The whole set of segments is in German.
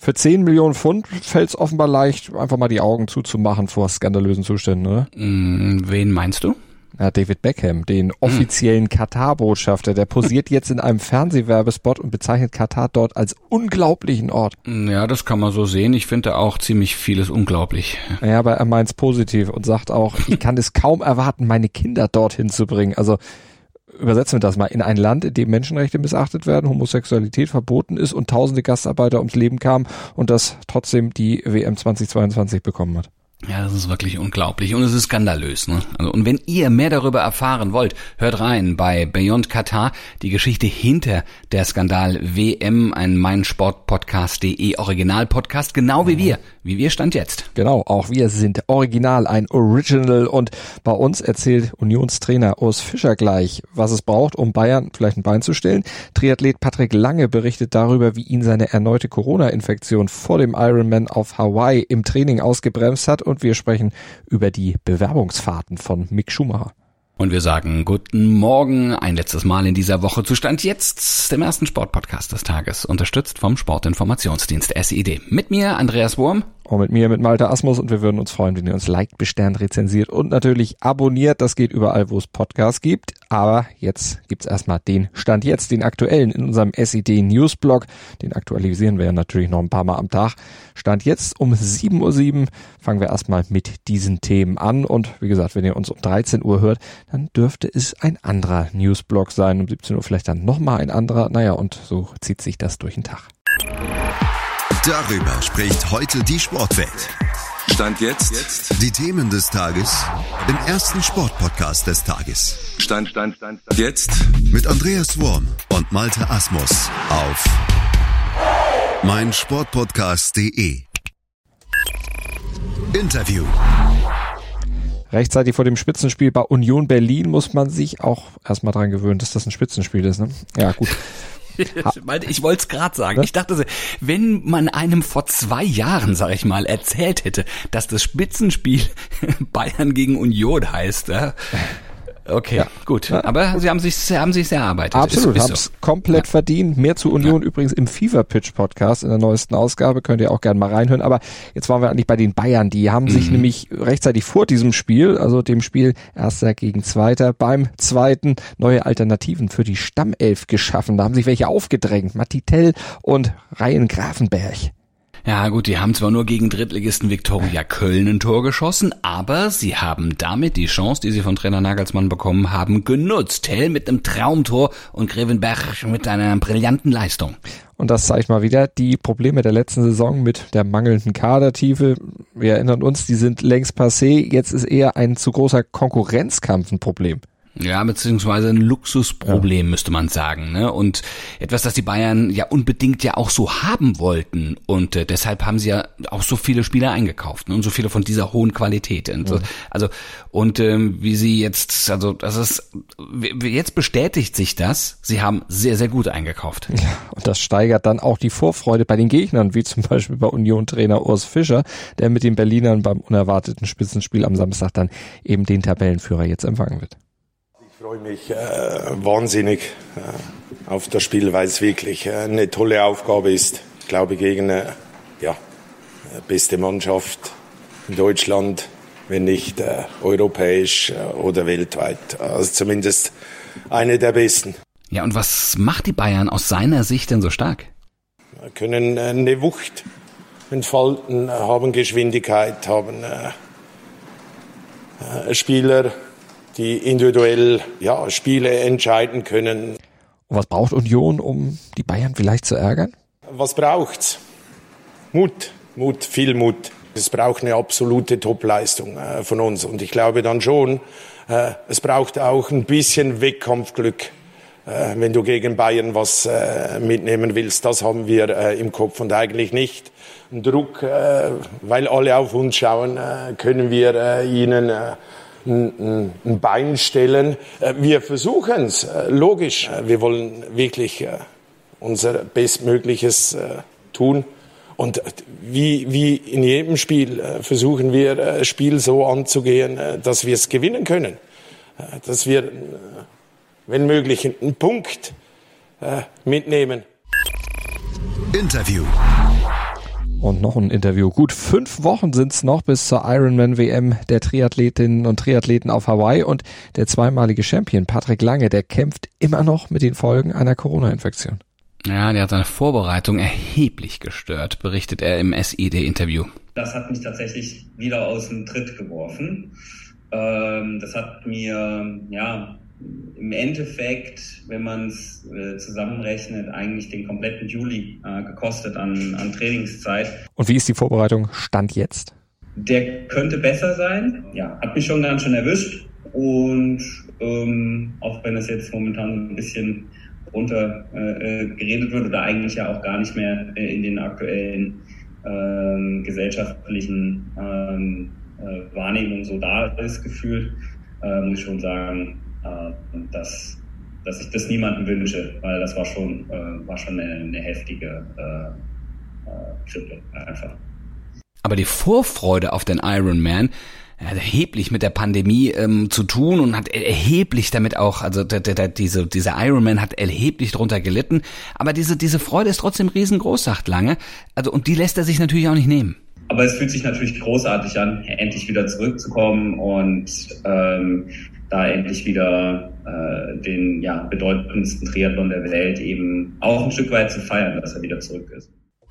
Für 10 Millionen Pfund fällt es offenbar leicht, einfach mal die Augen zuzumachen vor skandalösen Zuständen, oder? Wen meinst du? Ja, David Beckham, den offiziellen Katar-Botschafter, der posiert jetzt in einem Fernsehwerbespot und bezeichnet Katar dort als unglaublichen Ort. Ja, das kann man so sehen. Ich finde auch ziemlich vieles unglaublich. Ja, aber er meint's positiv und sagt auch, ich kann es kaum erwarten, meine Kinder dorthin zu bringen. Also übersetzen wir das mal, in ein Land, in dem Menschenrechte missachtet werden, Homosexualität verboten ist und tausende Gastarbeiter ums Leben kamen und das trotzdem die WM 2022 bekommen hat. Ja, das ist wirklich unglaublich und es ist skandalös, ne? Also, und wenn ihr mehr darüber erfahren wollt, hört rein bei Beyond Katar, die Geschichte hinter der Skandal WM, ein meinsportpodcast.de Original-Podcast, genau wie wir Stand jetzt. Genau, auch wir sind original, ein Original und bei uns erzählt Unionstrainer Urs Fischer gleich, was es braucht, um Bayern vielleicht ein Bein zu stellen. Triathlet Patrick Lange berichtet darüber, wie ihn seine erneute Corona-Infektion vor dem Ironman auf Hawaii im Training ausgebremst hat. Und wir sprechen über die Bewerbungsfahrten von Mick Schumacher. Und wir sagen guten Morgen, ein letztes Mal in dieser Woche zu Stand jetzt, dem ersten Sportpodcast des Tages, unterstützt vom Sportinformationsdienst SID. Mit mir Andreas Wurm. Und mit mir, mit Malte Asmus, und wir würden uns freuen, wenn ihr uns liked, besternt, rezensiert und natürlich abonniert. Das geht überall, wo es Podcasts gibt. Aber jetzt gibt's erstmal den Stand jetzt, den aktuellen in unserem SID Newsblog. Den aktualisieren wir ja natürlich noch ein paar Mal am Tag. Stand jetzt um 7:07 Uhr fangen wir erstmal mit diesen Themen an. Und wie gesagt, wenn ihr uns um 13 Uhr hört, dann dürfte es ein anderer Newsblog sein. Um 17 Uhr vielleicht dann nochmal ein anderer. Naja, und so zieht sich das durch den Tag. Darüber spricht heute die Sportwelt. Stand jetzt. Die Themen des Tages im ersten Sportpodcast des Tages. Stand jetzt. Mit Andreas Wurm und Malte Asmus auf meinsportpodcast.de. Interview. Rechtzeitig vor dem Spitzenspiel bei Union Berlin muss man sich auch erstmal dran gewöhnen, dass das ein Spitzenspiel ist, ne? Ja, gut. Ich wollte es gerade sagen. Ich dachte, wenn man einem vor 2 Jahren, sag ich mal, erzählt hätte, dass das Spitzenspiel Bayern gegen Union heißt, ja? Okay, ja, gut. Aber sie haben sich's erarbeitet. Absolut, haben es komplett verdient. Mehr zu Union übrigens im Fever Pitch Podcast in der neuesten Ausgabe. Könnt ihr auch gerne mal reinhören. Aber jetzt waren wir eigentlich bei den Bayern. Die haben sich nämlich rechtzeitig vor diesem Spiel, also dem Spiel Erster gegen Zweiter, beim Zweiten neue Alternativen für die Stammelf geschaffen. Da haben sich welche aufgedrängt. Matti Tell und Ryan Grafenberg. Ja gut, die haben zwar nur gegen Drittligisten Viktoria Köln ein Tor geschossen, aber sie haben damit die Chance, die sie von Trainer Nagelsmann bekommen haben, genutzt. Tell mit einem Traumtor und Grevenberch mit einer brillanten Leistung. Und das zeigt mal wieder die Probleme der letzten Saison mit der mangelnden Kadertiefe. Wir erinnern uns, die sind längst passé. Jetzt ist eher ein zu großer Konkurrenzkampf ein Problem. Ja, beziehungsweise ein Luxusproblem, müsste man sagen, ne? Und etwas, das die Bayern ja unbedingt ja auch so haben wollten. Und deshalb haben sie ja auch so viele Spieler eingekauft, ne? Und so viele von dieser hohen Qualität. Und wie sie jetzt, also das ist, jetzt bestätigt sich das, sie haben sehr, sehr gut eingekauft. Ja, und das steigert dann auch die Vorfreude bei den Gegnern, wie zum Beispiel bei Union-Trainer Urs Fischer, der mit den Berlinern beim unerwarteten Spitzenspiel am Samstag dann eben den Tabellenführer jetzt empfangen wird. Ich freue mich wahnsinnig auf das Spiel, weil es wirklich eine tolle Aufgabe ist. Ich glaube, gegen beste Mannschaft in Deutschland, wenn nicht europäisch oder weltweit. Also zumindest eine der besten. Ja, und was macht die Bayern aus seiner Sicht denn so stark? Wir können eine Wucht entfalten, haben Geschwindigkeit, haben Spieler, die individuell Spiele entscheiden können. Und was braucht Union, um die Bayern vielleicht zu ärgern? Was braucht's? Mut, viel Mut. Es braucht eine absolute Topleistung von uns. Und ich glaube dann schon, es braucht auch ein bisschen Wettkampfglück, wenn du gegen Bayern was mitnehmen willst. Das haben wir im Kopf und eigentlich nicht. Druck, weil alle auf uns schauen, können wir ihnen ein Bein stellen. Wir versuchen es, logisch. Wir wollen wirklich unser Bestmögliches tun. Und wie in jedem Spiel versuchen wir, das Spiel so anzugehen, dass wir es gewinnen können. Dass wir, wenn möglich, einen Punkt mitnehmen. Interview. Und noch ein Interview. Gut 5 Wochen sind's noch bis zur Ironman-WM der Triathletinnen und Triathleten auf Hawaii. Und der zweimalige Champion Patrick Lange, der kämpft immer noch mit den Folgen einer Corona-Infektion. Ja, der hat seine Vorbereitung erheblich gestört, berichtet er im SID-Interview. Das hat mich tatsächlich wieder aus dem Tritt geworfen. Das hat mir, im Endeffekt, wenn man es zusammenrechnet, eigentlich den kompletten Juli gekostet an Trainingszeit. Und wie ist die Vorbereitung Stand jetzt? Der könnte besser sein. Ja, hat mich schon ganz schön erwischt. Und auch wenn es jetzt momentan ein bisschen runter geredet wird oder eigentlich ja auch gar nicht mehr in den aktuellen gesellschaftlichen Wahrnehmungen so da ist, gefühlt, muss ich schon sagen, dass ich das niemandem wünsche, weil das war schon eine heftige Grippe einfach. Aber die Vorfreude auf den Ironman hat erheblich mit der Pandemie zu tun und hat erheblich damit auch, also dieser Ironman hat erheblich drunter gelitten, aber diese Freude ist trotzdem riesengroß, sagt Lange, also und die lässt er sich natürlich auch nicht nehmen. Aber es fühlt sich natürlich großartig an, endlich wieder zurückzukommen und da endlich wieder den bedeutendsten Triathlon der Welt eben auch ein Stück weit zu feiern, dass er wieder zurück ist.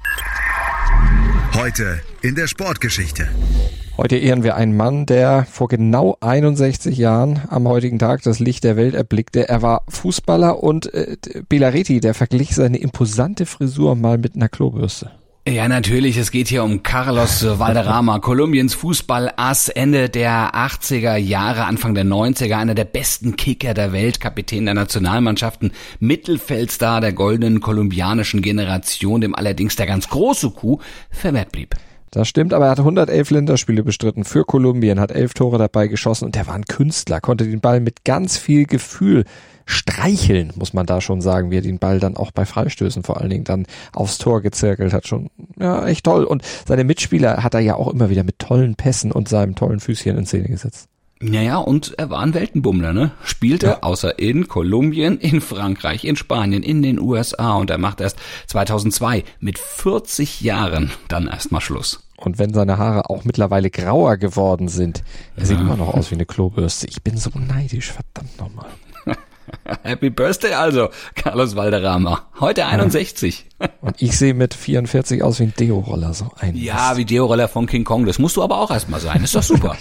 Heute in der Sportgeschichte. Heute ehren wir einen Mann, der vor genau 61 Jahren am heutigen Tag das Licht der Welt erblickte. Er war Fußballer und Bellaretti, der verglich seine imposante Frisur mal mit einer Klobürste. Ja, natürlich. Es geht hier um Carlos Valderrama, Kolumbiens Fußballass, Ende der 80er Jahre, Anfang der 90er, einer der besten Kicker der Welt, Kapitän der Nationalmannschaften, Mittelfeldstar der goldenen kolumbianischen Generation, dem allerdings der ganz große Coup verwehrt blieb. Das stimmt, aber er hat 111 Länderspiele bestritten für Kolumbien, hat 11 Tore dabei geschossen und der war ein Künstler, konnte den Ball mit ganz viel Gefühl streicheln, muss man da schon sagen, wie er den Ball dann auch bei Freistößen vor allen Dingen dann aufs Tor gezirkelt hat. Schon echt toll. Und seine Mitspieler hat er ja auch immer wieder mit tollen Pässen und seinem tollen Füßchen in Szene gesetzt. Naja, und er war ein Weltenbummler, ne? Spielte außer in Kolumbien, in Frankreich, in Spanien, in den USA und er macht erst 2002 mit 40 Jahren dann erstmal Schluss. Und wenn seine Haare auch mittlerweile grauer geworden sind, er sieht immer noch aus wie eine Klobürste. Ich bin so neidisch, verdammt nochmal. Happy Birthday also, Carlos Valderrama. Heute 61. Und ich sehe mit 44 aus wie ein Deo-Roller. So ein wie Deo-Roller von King Kong. Das musst du aber auch erstmal sein. Ist doch super.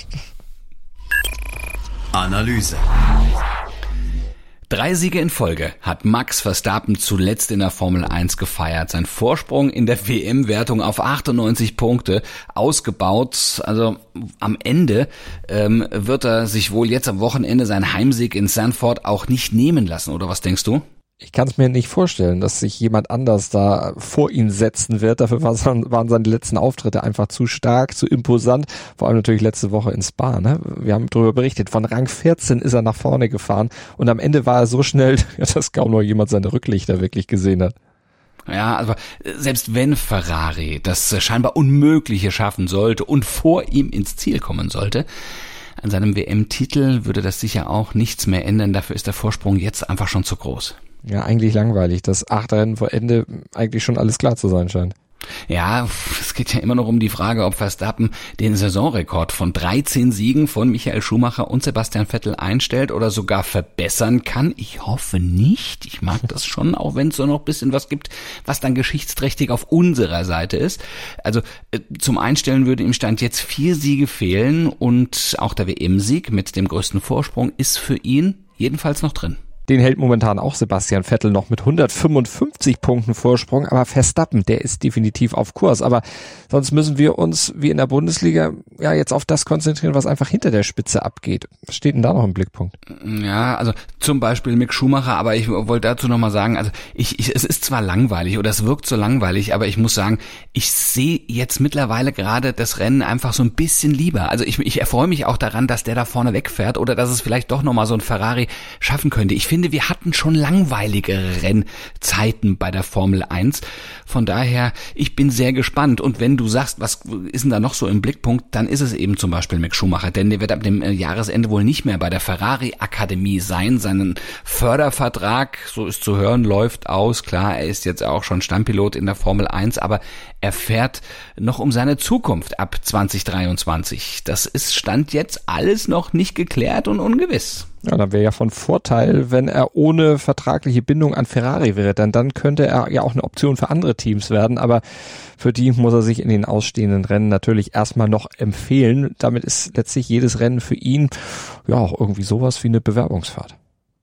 Analyse. 3 Siege in Folge hat Max Verstappen zuletzt in der Formel 1 gefeiert. Sein Vorsprung in der WM-Wertung auf 98 Punkte ausgebaut. Also am Ende wird er sich wohl jetzt am Wochenende seinen Heimsieg in Zandvoort auch nicht nehmen lassen. Oder was denkst du? Ich kann es mir nicht vorstellen, dass sich jemand anders da vor ihn setzen wird. Dafür waren seine letzten Auftritte einfach zu stark, zu imposant. Vor allem natürlich letzte Woche in Spa. Ne? Wir haben darüber berichtet. Von Rang 14 ist er nach vorne gefahren. Und am Ende war er so schnell, dass kaum noch jemand seine Rücklichter wirklich gesehen hat. Ja, aber selbst wenn Ferrari das scheinbar Unmögliche schaffen sollte und vor ihm ins Ziel kommen sollte, an seinem WM-Titel würde das sicher auch nichts mehr ändern. Dafür ist der Vorsprung jetzt einfach schon zu groß. Ja, eigentlich langweilig, dass 8 Rennen vor Ende eigentlich schon alles klar zu sein scheint. Ja, es geht ja immer noch um die Frage, ob Verstappen den Saisonrekord von 13 Siegen von Michael Schumacher und Sebastian Vettel einstellt oder sogar verbessern kann. Ich hoffe nicht. Ich mag das schon, auch wenn es so noch ein bisschen was gibt, was dann geschichtsträchtig auf unserer Seite ist. Also zum Einstellen würde im Stand jetzt 4 Siege fehlen und auch der WM-Sieg mit dem größten Vorsprung ist für ihn jedenfalls noch drin. Den hält momentan auch Sebastian Vettel noch mit 155 Punkten Vorsprung, aber Verstappen, der ist definitiv auf Kurs. Aber sonst müssen wir uns, wie in der Bundesliga, ja jetzt auf das konzentrieren, was einfach hinter der Spitze abgeht. Was steht denn da noch im Blickpunkt? Ja, also zum Beispiel Mick Schumacher, aber ich wollte dazu nochmal sagen, also es ist zwar langweilig oder es wirkt so langweilig, aber ich muss sagen, ich sehe jetzt mittlerweile gerade das Rennen einfach so ein bisschen lieber. Also ich erfreue mich auch daran, dass der da vorne wegfährt oder dass es vielleicht doch nochmal so ein Ferrari schaffen könnte. Ich finde, wir hatten schon langweiligere Rennzeiten bei der Formel 1. Von daher, ich bin sehr gespannt. Und wenn du sagst, was ist denn da noch so im Blickpunkt, dann ist es eben zum Beispiel Mick Schumacher. Denn der wird ab dem Jahresende wohl nicht mehr bei der Ferrari-Akademie sein. Seinen Fördervertrag, so ist zu hören, läuft aus. Klar, er ist jetzt auch schon Stammpilot in der Formel 1, aber Er fährt noch um seine Zukunft ab 2023. Das ist Stand jetzt alles noch nicht geklärt und ungewiss. Ja, dann wäre ja von Vorteil, wenn er ohne vertragliche Bindung an Ferrari wäre, denn dann könnte er ja auch eine Option für andere Teams werden, aber für die muss er sich in den ausstehenden Rennen natürlich erstmal noch empfehlen. Damit ist letztlich jedes Rennen für ihn ja auch irgendwie sowas wie eine Bewerbungsfahrt.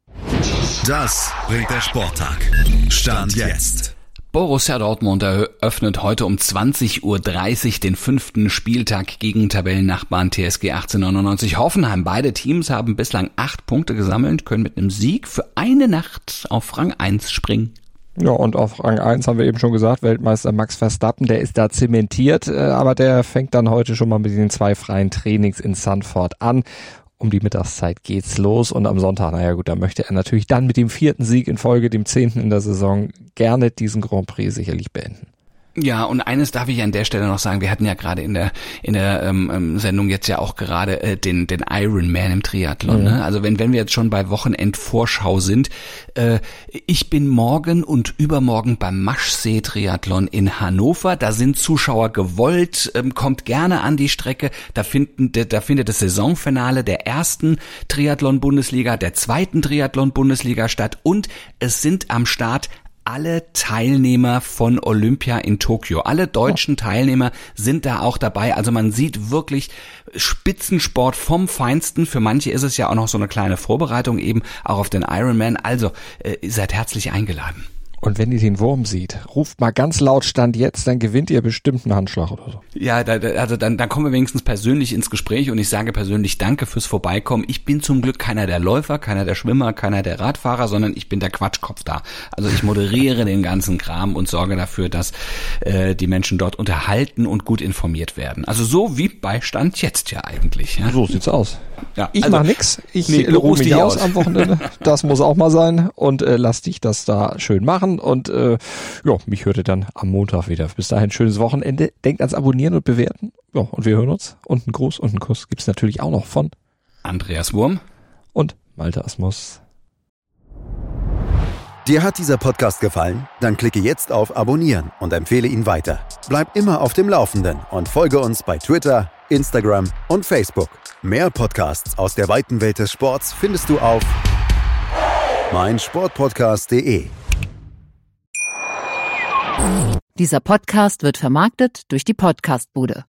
Das bringt der Sporttag. Stand jetzt. Borussia Dortmund eröffnet heute um 20.30 Uhr den 5. Spieltag gegen Tabellennachbarn TSG 1899 Hoffenheim. Beide Teams haben bislang 8 Punkte gesammelt, können mit einem Sieg für eine Nacht auf Rang 1 springen. Ja, und auf Rang 1 haben wir eben schon gesagt, Weltmeister Max Verstappen, der ist da zementiert, aber der fängt dann heute schon mal mit den 2 freien Trainings in Zandvoort an. Um die Mittagszeit geht's los und am Sonntag, naja gut, da möchte er natürlich dann mit dem 4. Sieg in Folge, dem 10. in der Saison, gerne diesen Grand Prix sicherlich beenden. Ja, und eines darf ich an der Stelle noch sagen, wir hatten ja gerade in der Sendung jetzt ja auch gerade den Ironman im Triathlon. Ne? Also wenn wir jetzt schon bei Wochenendvorschau sind, ich bin morgen und übermorgen beim Maschsee-Triathlon in Hannover. Da sind Zuschauer gewollt, kommt gerne an die Strecke. Da findet das Saisonfinale der 1. Triathlon-Bundesliga, der 2. Triathlon-Bundesliga statt und es sind am Start alle Teilnehmer von Olympia in Tokio. Alle deutschen Teilnehmer sind da auch dabei. Also man sieht wirklich Spitzensport vom Feinsten. Für manche ist es ja auch noch so eine kleine Vorbereitung eben auch auf den Ironman. Also seid herzlich eingeladen. Und wenn ihr den Wurm seht, ruft mal ganz laut Stand jetzt, dann gewinnt ihr bestimmt einen Handschlag oder so. Ja, dann kommen wir wenigstens persönlich ins Gespräch und ich sage persönlich danke fürs Vorbeikommen. Ich bin zum Glück keiner der Läufer, keiner der Schwimmer, keiner der Radfahrer, sondern ich bin der Quatschkopf da. Also ich moderiere den ganzen Kram und sorge dafür, dass die Menschen dort unterhalten und gut informiert werden. Also so wie bei Stand jetzt ja eigentlich. Ja? So sieht's aus. Ja, ich mache nix, ich ruhe mich aus am Wochenende, das muss auch mal sein und lass dich das da schön machen und mich hört ihr dann am Montag wieder. Bis dahin schönes Wochenende, denkt ans Abonnieren und Bewerten, ja, und wir hören uns und einen Gruß und einen Kuss gibt's natürlich auch noch von Andreas Wurm und Malte Asmus. Dir hat dieser Podcast gefallen? Dann klicke jetzt auf Abonnieren und empfehle ihn weiter. Bleib immer auf dem Laufenden und folge uns bei Twitter, Instagram und Facebook. Mehr Podcasts aus der weiten Welt des Sports findest du auf meinsportpodcast.de. Dieser Podcast wird vermarktet durch die Podcastbude.